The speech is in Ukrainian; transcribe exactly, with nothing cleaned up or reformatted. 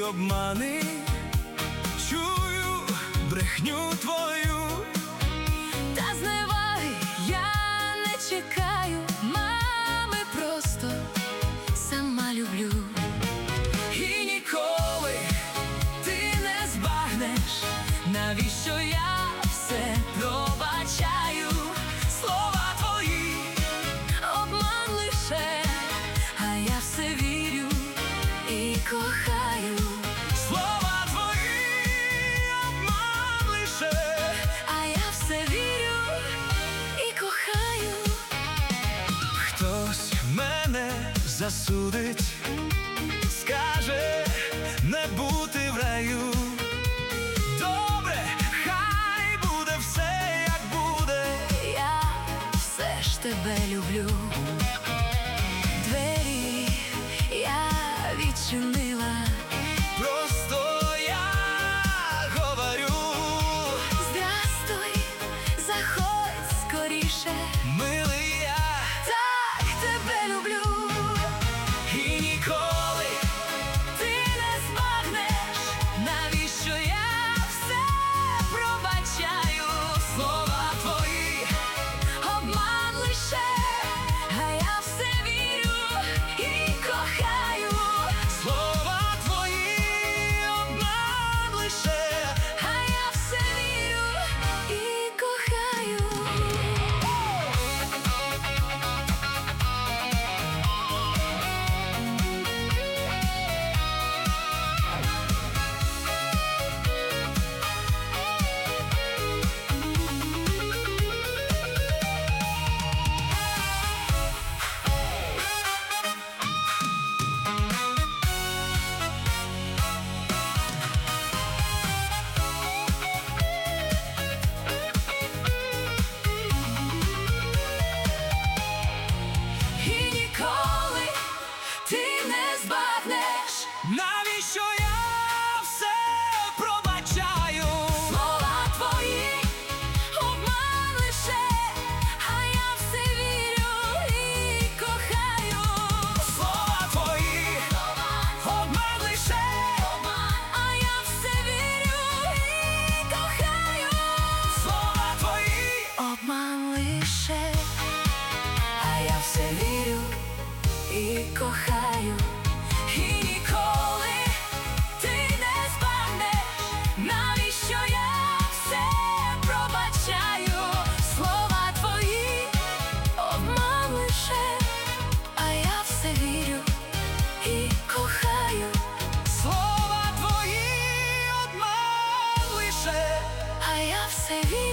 обмани, чую брехню твою. Та зневаги я не чекаю, мами, просто сама люблю. І ніколи ти не збагнеш, навіщо я все пробачаю. Слова твої Обман лише, а я все вірю і кохаю. Слова твої обман лише, А я все вірю і кохаю. хтось мене засудить, скаже не бути в раю. Добре, хай буде все, як буде. Я все ж тебе люблю. Двері я відчинила, Просто я говорю, здрастуй, заходь скоріше. милий, я Так тебе люблю. і ніколи Ти не збагнеш, навіщо я все пробачаю. слова твої Обман лише, а я все вірю і кохаю. слова твої обман лише, А я все вірю і кохаю. І ніколи ти не збагнеш, навіщо я все пробачаю. слова твої обман лише, а я все вірю і кохаю. Слова твої обман лише, А я все вірю і кохаю. слова твої Обман лише, а я все вірю і кохаю. І ніколи ти не збагнеш, навіщо я все пробачаю. Слова твої обман лише, а я все вірю і кохаю. слова твої обман лише, А я все вірю